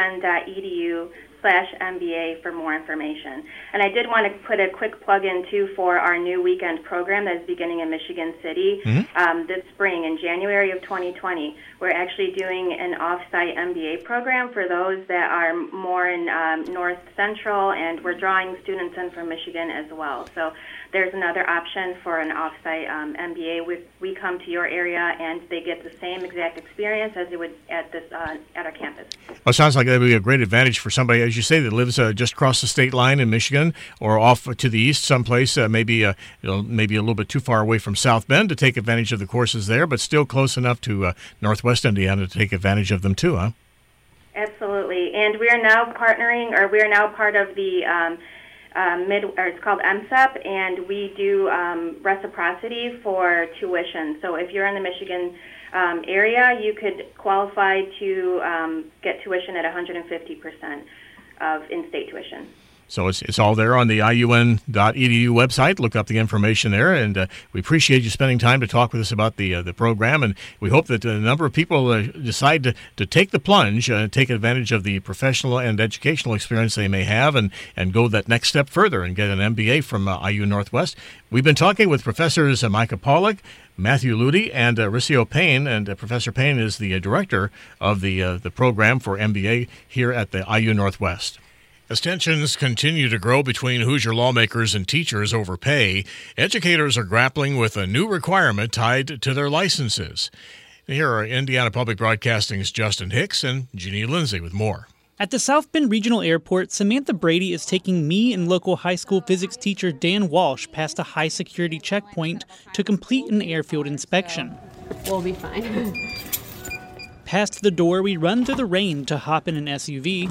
iun.edu slash MBA for more information. And I did want to put a quick plug in, too, for our new weekend program that is beginning in Michigan City mm-hmm. um, this spring in January of twenty twenty. We're actually doing an off-site M B A program for those that are more in um, North Central, and we're drawing students in from Michigan as well. So there's another option for an off-site um, M B A. We, we come to your area, and they get the same exact experience as they would at this uh, at our campus. Well, it sounds like that would be a great advantage for somebody, as you say, that lives uh, just across the state line in Michigan or off to the east someplace, uh, maybe uh, you know, maybe a little bit too far away from South Bend to take advantage of the courses there, but still close enough to uh, Northwest Indiana to take advantage of them too, huh? Absolutely. And we are now partnering, or we are now part of the um, uh, mid, or it's called M S E P, and we do um, reciprocity for tuition. So if you're in the Michigan um, area, you could qualify to um, get tuition at one hundred fifty percent of in-state tuition. So it's it's all there on the I U N dot E D U website. Look up the information there, and uh, we appreciate you spending time to talk with us about the uh, the program. And we hope that a number of people uh, decide to, to take the plunge, uh, take advantage of the professional and educational experience they may have, and, and go that next step further and get an M B A from uh, I U Northwest. We've been talking with Professors uh, Micah Pollock, Matthew Ludy, and uh, Ricio Payne, and uh, Professor Payne is the uh, director of the uh, the program for M B A here at the I U Northwest. As tensions continue to grow between Hoosier lawmakers and teachers over pay, educators are grappling with a new requirement tied to their licenses. Here are Indiana Public Broadcasting's Justin Hicks and Jeannie Lindsay with more. At the South Bend Regional Airport, Samantha Brady is taking me and local high school physics teacher Dan Walsh past a high-security checkpoint to complete an airfield inspection. We'll be fine. Past the door, we run through the rain to hop in an S U V.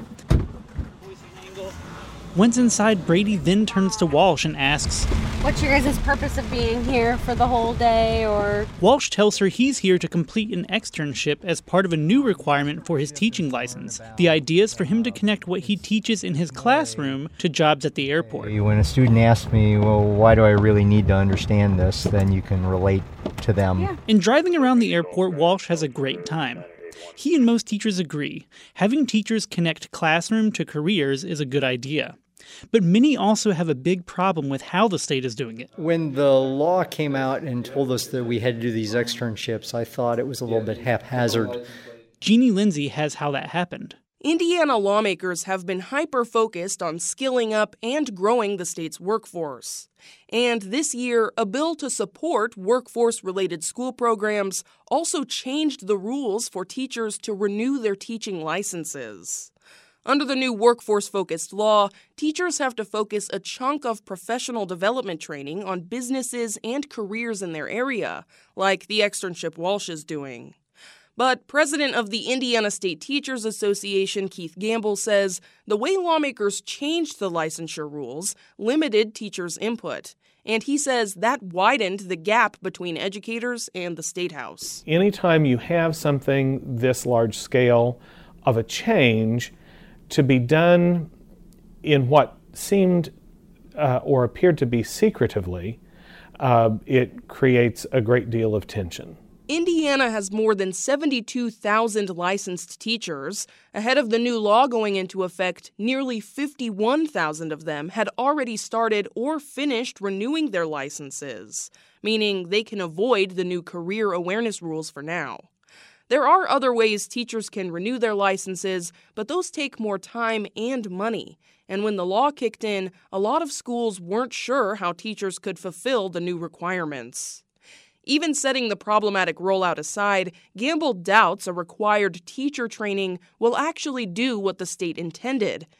Once inside, Brady then turns to Walsh and asks, "What's your guys' purpose of being here for the whole day?" Or Walsh tells her he's here to complete an externship as part of a new requirement for his teaching license. The idea is for him to connect what he teaches in his classroom to jobs at the airport. When a student asks me, well, why do I really need to understand this, then you can relate to them. Yeah. In driving around the airport, Walsh has a great time. He and most teachers agree. Having teachers connect classroom to careers is a good idea. But many also have a big problem with how the state is doing it. When the law came out and told us that we had to do these externships, I thought it was a little bit haphazard. Jeannie Lindsay has how that happened. Indiana lawmakers have been hyper-focused on skilling up and growing the state's workforce. And this year, a bill to support workforce-related school programs also changed the rules for teachers to renew their teaching licenses. Under the new workforce-focused law, teachers have to focus a chunk of professional development training on businesses and careers in their area, like the externship Walsh is doing. But president of the Indiana State Teachers Association, Keith Gamble, says the way lawmakers changed the licensure rules limited teachers' input. And he says that widened the gap between educators and the State House. Anytime you have something this large scale of a change to be done in what seemed uh, or appeared to be secretively, uh, it creates a great deal of tension. Indiana has more than seventy-two thousand licensed teachers. Ahead of the new law going into effect, nearly fifty-one thousand of them had already started or finished renewing their licenses, meaning they can avoid the new career awareness rules for now. There are other ways teachers can renew their licenses, but those take more time and money. And when the law kicked in, a lot of schools weren't sure how teachers could fulfill the new requirements. Even setting the problematic rollout aside, Gamble doubts a required teacher training will actually do what the state intended,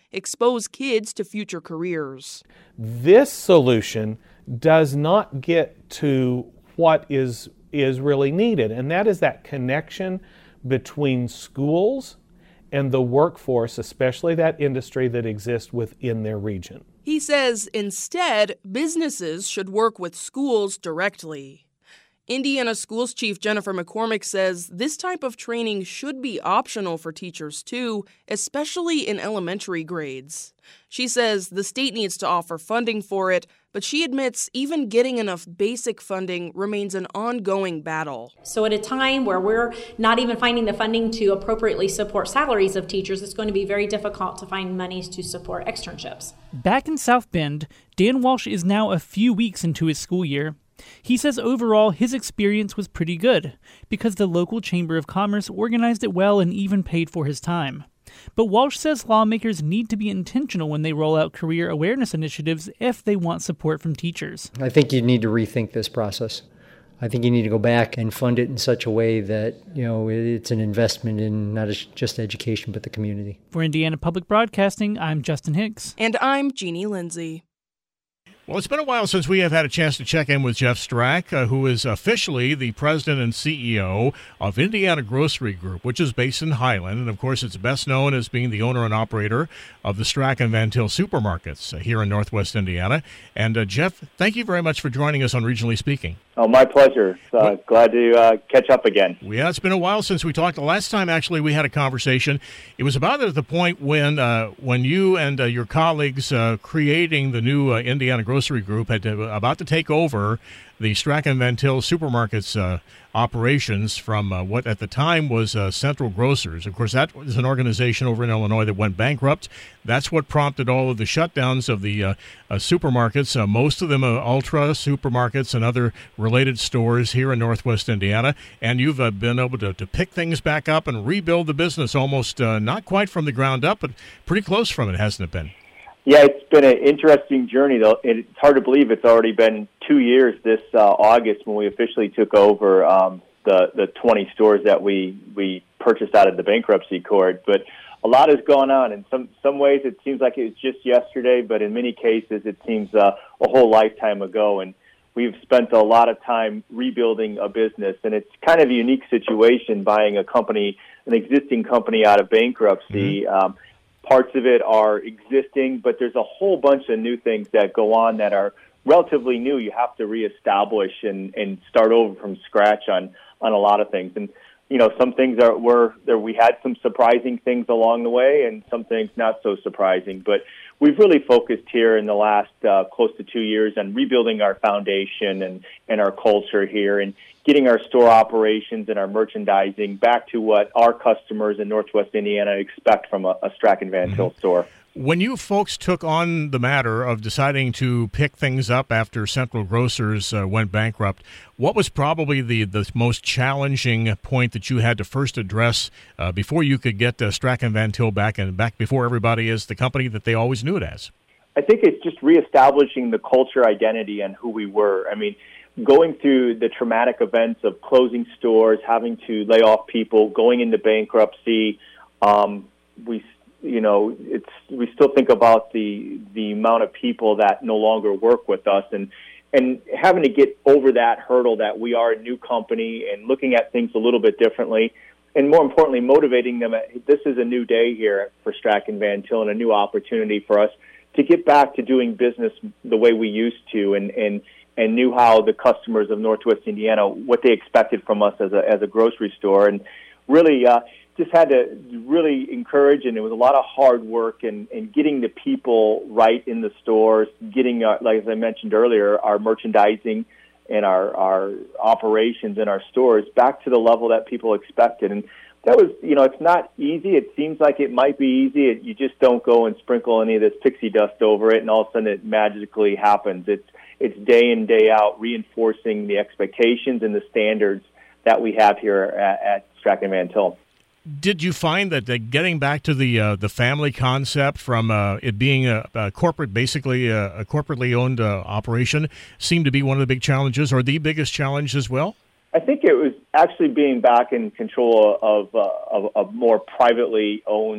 expose kids to future careers. This solution does not get to what is is really needed, and that is that connection between schools and the workforce, especially that industry that exists within their region. He says instead, businesses should work with schools directly. Indiana Schools Chief Jennifer McCormick says this type of training should be optional for teachers too, especially in elementary grades. She says the state needs to offer funding for it, but she admits even getting enough basic funding remains an ongoing battle. So at a time where we're not even finding the funding to appropriately support salaries of teachers, it's going to be very difficult to find monies to support externships. Back in South Bend, Dan Walsh is now a few weeks into his school year. He says overall his experience was pretty good because the local Chamber of Commerce organized it well and even paid for his time. But Walsh says lawmakers need to be intentional when they roll out career awareness initiatives if they want support from teachers. I think you need to rethink this process. I think you need to go back and fund it in such a way that, you know, it's an investment in not just education but the community. For Indiana Public Broadcasting, I'm Justin Hicks. And I'm Jeannie Lindsay. Well, it's been a while since we have had a chance to check in with Jeff Strack, uh, who is officially the president and C E O of Indiana Grocery Group, which is based in Highland. And, of course, it's best known as being the owner and operator of the Strack and Van Til supermarkets uh, here in Northwest Indiana. And, uh, Jeff, thank you very much for joining us on Regionally Speaking. Oh, my pleasure. Uh, glad to uh, catch up again. Yeah, it's been a while since we talked. The last time, actually, we had a conversation. It was about at the point when uh, when you and uh, your colleagues uh, creating the new uh, Indiana Grocery Group had to, about to take over the Strack and Van Til supermarkets uh, operations from uh, what at the time was uh, Central Grocers. Of course, that was an organization over in Illinois that went bankrupt. That's what prompted all of the shutdowns of the uh, uh, supermarkets, uh, most of them uh, Ultra supermarkets and other related stores here in Northwest Indiana. And you've uh, been able to, to pick things back up and rebuild the business almost uh, not quite from the ground up, but pretty close from it, hasn't it been? Yeah, it's been an interesting journey, though. It's hard to believe it's already been two years this uh, August when we officially took over um, the the twenty stores that we, we purchased out of the bankruptcy court. But a lot has gone on. In some, some ways, it seems like it was just yesterday, but in many cases, it seems uh, a whole lifetime ago. And we've spent a lot of time rebuilding a business, and it's kind of a unique situation buying a company, an existing company out of bankruptcy. Mm-hmm. Um, Parts of it are existing, but there's a whole bunch of new things that go on that are relatively new. You have to reestablish and, and start over from scratch on, on a lot of things. And, you know, some things are were there. We had some surprising things along the way and some things not so surprising. But we've really focused here in the last uh, close to two years on rebuilding our foundation and, and our culture here and getting our store operations and our merchandising back to what our customers in Northwest Indiana expect from a, a Strack and Van Til mm-hmm. store. When you folks took on the matter of deciding to pick things up after Central Grocers uh, went bankrupt, what was probably the, the most challenging point that you had to first address uh, before you could get uh, Strack and Van Til back and back before everybody as the company that they always knew it as? I think it's just reestablishing the culture identity and who we were. I mean, going through the traumatic events of closing stores, having to lay off people, going into bankruptcy, um, we, you know, it's we still think about the the amount of people that no longer work with us, and and having to get over that hurdle that we are a new company and looking at things a little bit differently, and more importantly, motivating them. At, this is a new day here for Strack and Van Til and a new opportunity for us to get back to doing business the way we used to, and and. and knew how the customers of Northwest Indiana, what they expected from us as a as a grocery store, and really uh, just had to really encourage, and it was a lot of hard work and, and getting the people right in the stores, getting, uh, like as I mentioned earlier, our merchandising and our, our operations in our stores back to the level that people expected. And that was, you know, it's not easy. It seems like it might be easy. It, you just don't go and sprinkle any of this pixie dust over it, and all of a sudden it magically happens. It's It's day in, day out, reinforcing the expectations and the standards that we have here at, at Strack and Van Til. Did you find that uh, getting back to the uh, the family concept from uh, it being a, a corporate, basically a, a corporately owned uh, operation, seemed to be one of the big challenges, or the biggest challenge as well? I think it was actually being back in control of, uh, of a more privately owned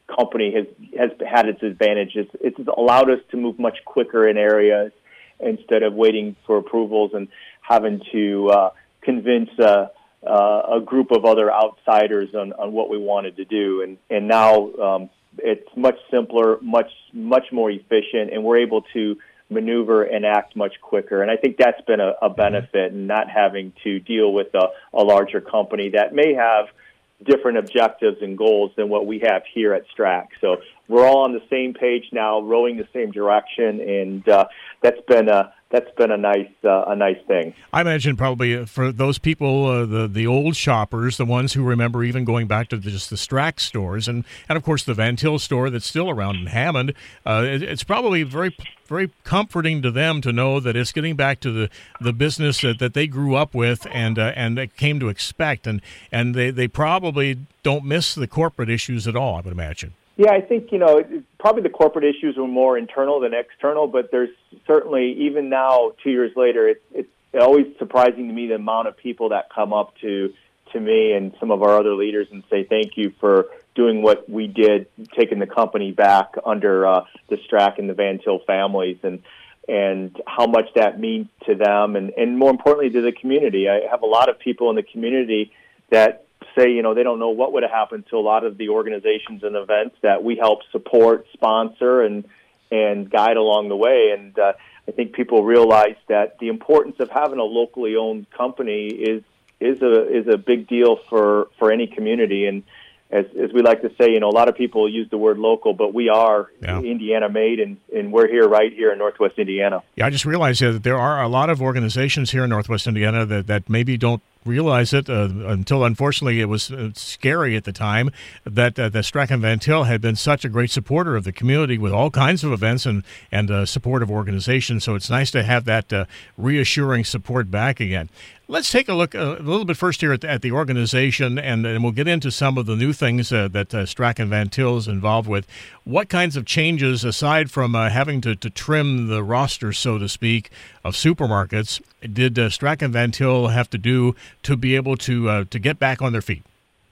company has has had its advantages. It's allowed us to move much quicker in areas instead of waiting for approvals and having to uh, convince uh, uh, a group of other outsiders on, on what we wanted to do. And and now um, it's much simpler, much much more efficient, and we're able to maneuver and act much quicker. And I think that's been a, a benefit, in not having to deal with a, a larger company that may have different objectives and goals than what we have here at Strack. So we're all on the same page now, rowing the same direction, and uh, that's been a that's been a nice uh, a nice thing. I imagine probably for those people, uh, the the old shoppers, the ones who remember even going back to the, just the Strack stores, and, and of course the Van Til store that's still around in Hammond. Uh, it, it's probably very very comforting to them to know that it's getting back to the, the business that, that they grew up with and uh, and they came to expect, and and they, they probably don't miss the corporate issues at all, I would imagine. Yeah, I think, you know, probably the corporate issues are more internal than external, but there's certainly, even now, two years later, it's it's always surprising to me the amount of people that come up to to me and some of our other leaders and say thank you for doing what we did, taking the company back under uh, the Strack and the Van Til families, and and how much that means to them, and, and more importantly to the community. I have a lot of people in the community that say, you know, they don't know what would have happened to a lot of the organizations and events that we help support, sponsor, and and guide along the way. And uh, I think people realize that the importance of having a locally owned company is is a is a big deal for, for any community. And as as we like to say, you know, a lot of people use the word local, but we are yeah. Indiana made, and, and we're here right here in Northwest Indiana. Yeah, I just realized that there are a lot of organizations here in Northwest Indiana that, that maybe don't realize it uh, until, unfortunately, it was uh, scary at the time that uh, the Strack and Van Til had been such a great supporter of the community with all kinds of events and and uh, supportive organizations. So it's nice to have that uh, reassuring support back again. Let's take a look uh, a little bit first here at the, at the organization, and, and we'll get into some of the new things uh, that uh, Strack and Van Til is involved with. What kinds of changes, aside from uh, having to, to trim the roster, so to speak, of supermarkets, did uh, Strack and Van Til have to do to be able to uh, to get back on their feet?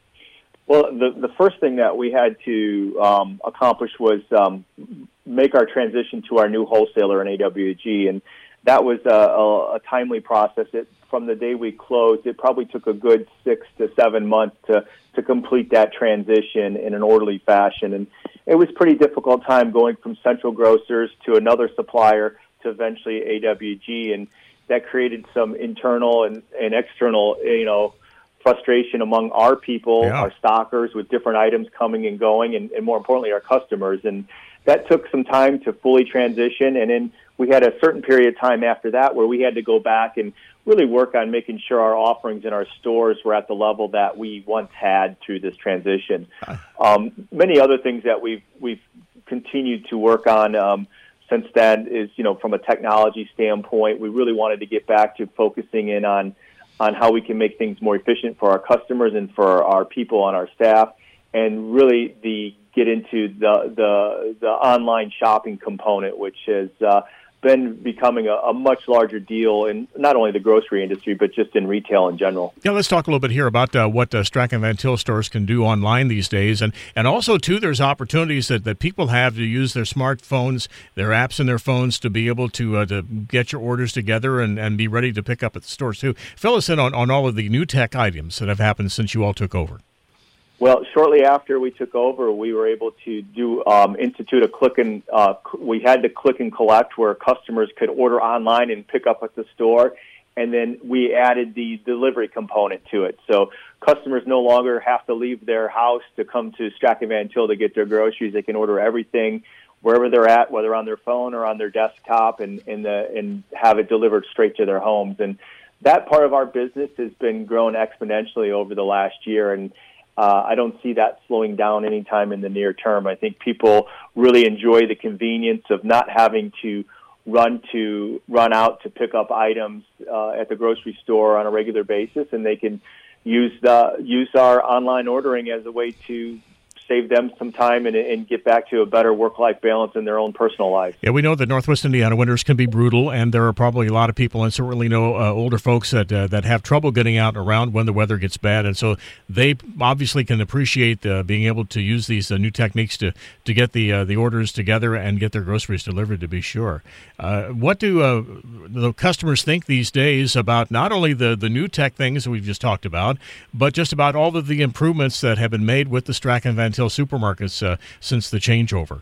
Well, the the first thing that we had to um, accomplish was um, make our transition to our new wholesaler in A W G, and that was a, a, a timely process. It, from the day we closed, it probably took a good six to seven months to, to complete that transition in an orderly fashion. And it was a pretty difficult time going from Central Grocers to another supplier to eventually A W G. And that created some internal and, and external, you know, frustration among our people, yeah. our stockers, with different items coming and going, and, and more importantly, our customers. And that took some time to fully transition. And then we had a certain period of time after that where we had to go back and really work on making sure our offerings in our stores were at the level that we once had through this transition. Um, many other things that we've we've continued to work on um, since then is, you know, from a technology standpoint, we really wanted to get back to focusing in on on how we can make things more efficient for our customers and for our people on our staff, and really the get into the the, the online shopping component, which has uh, been becoming a, a much larger deal in not only the grocery industry, but just in retail in general. Yeah, let's talk a little bit here about uh, what uh, Strack and Van Til stores can do online these days. And, and also, too, there's opportunities that, that people have to use their smartphones, their apps in their phones to be able to uh, to get your orders together and, and be ready to pick up at the stores, too. Fill us in on, on all of the new tech items that have happened since you all took over. Well, shortly after we took over, we were able to do um, institute a click and uh, we had to click and collect, where customers could order online and pick up at the store, and then we added the delivery component to it. So customers no longer have to leave their house to come to Strack and Van Til to get their groceries. They can order everything wherever they're at, whether on their phone or on their desktop, and and, the, and have it delivered straight to their homes. And that part of our business has been growing exponentially over the last year, and Uh, I don't see that slowing down anytime in the near term. I think people really enjoy the convenience of not having to run to run out to pick up items uh, at the grocery store on a regular basis, and they can use the use our online ordering as a way to save them some time and, and get back to a better work-life balance in their own personal life. Yeah, we know that Northwest Indiana winters can be brutal, and there are probably a lot of people, and certainly know uh, older folks that uh, that have trouble getting out and around when the weather gets bad, and so they obviously can appreciate uh, being able to use these uh, new techniques to to get the uh, the orders together and get their groceries delivered. To be sure, uh, what do uh, the customers think these days about not only the the new tech things that we've just talked about, but just about all of the improvements that have been made with the Strachan Van Til supermarkets uh, since the changeover?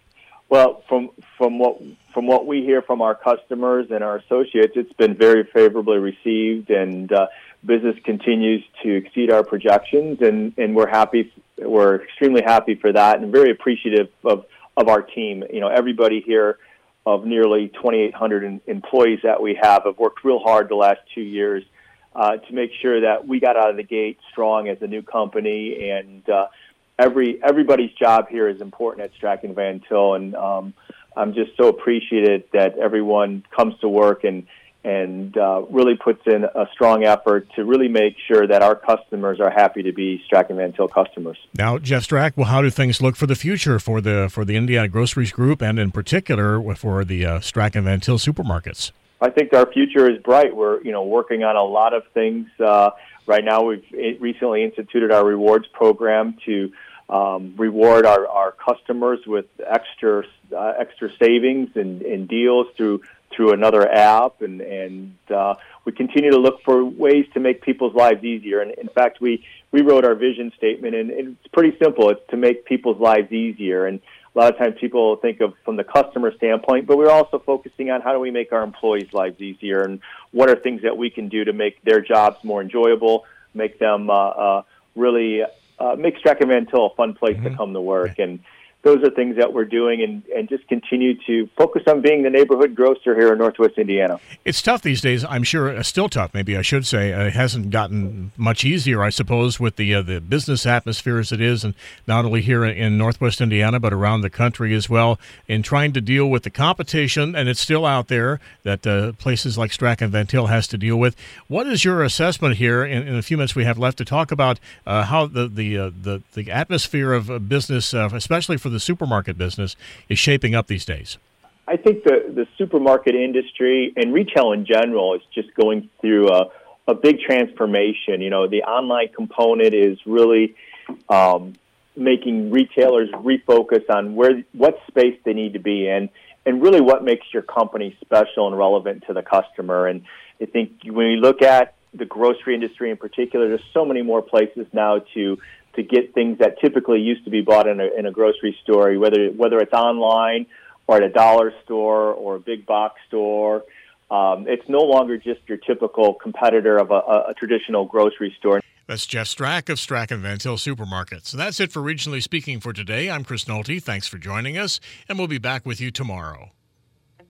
Well, from from what from what we hear from our customers and our associates, it's been very favorably received, and uh, business continues to exceed our projections, and, and we're happy. We're extremely happy for that, and very appreciative of, of our team. You know, everybody here, of nearly twenty-eight hundred employees that we have, have worked real hard the last two years uh, to make sure that we got out of the gate strong as a new company, and uh, every everybody's job here is important at Strachan Van Til, and um, I'm just so appreciative that everyone comes to work and and uh, really puts in a strong effort to really make sure that our customers are happy to be Strachan Van Til customers. Now, Jeff Strack, well, how do things look for the future for the for the Indiana Groceries Group, and in particular for the uh, Strachan Van Til supermarkets? I think our future is bright. We're you know working on a lot of things uh, right now. We've recently instituted our rewards program to um, reward our, our customers with extra uh, extra savings and, and deals through. through another app, and, and uh, we continue to look for ways to make people's lives easier. And in fact, we, we wrote our vision statement, and it's pretty simple. It's to make people's lives easier. And a lot of times people think of from the customer standpoint, but we're also focusing on how do we make our employees' lives easier, and what are things that we can do to make their jobs more enjoyable, make them uh, uh, really uh, make Strachan Van Til a fun place mm-hmm. to come to work. And those are things that we're doing, and, and just continue to focus on being the neighborhood grocer here in Northwest Indiana. It's tough these days, I'm sure. Uh, still tough, maybe I should say. Uh, it hasn't gotten much easier, I suppose, with the uh, the business atmosphere as it is, and not only here in Northwest Indiana, but around the country as well, in trying to deal with the competition, and it's still out there, that uh, places like Strachan Van Til has to deal with. What is your assessment here, in, in a few minutes we have left, to talk about uh, how the the, uh, the the atmosphere of uh, business, uh, especially for the supermarket business, is shaping up these days? I think the, the supermarket industry and retail in general is just going through a, a big transformation. You know, the online component is really um, making retailers refocus on where what space they need to be in, and really what makes your company special and relevant to the customer. And I think when you look at the grocery industry in particular, there's so many more places now to to get things that typically used to be bought in a, in a grocery store, whether whether it's online or at a dollar store or a big box store. Um, it's no longer just your typical competitor of a, a, a traditional grocery store. That's Jeff Strack of Strachan Van Til Supermarkets. So that's it for Regionally Speaking for today. I'm Chris Nolte. Thanks for joining us, and we'll be back with you tomorrow.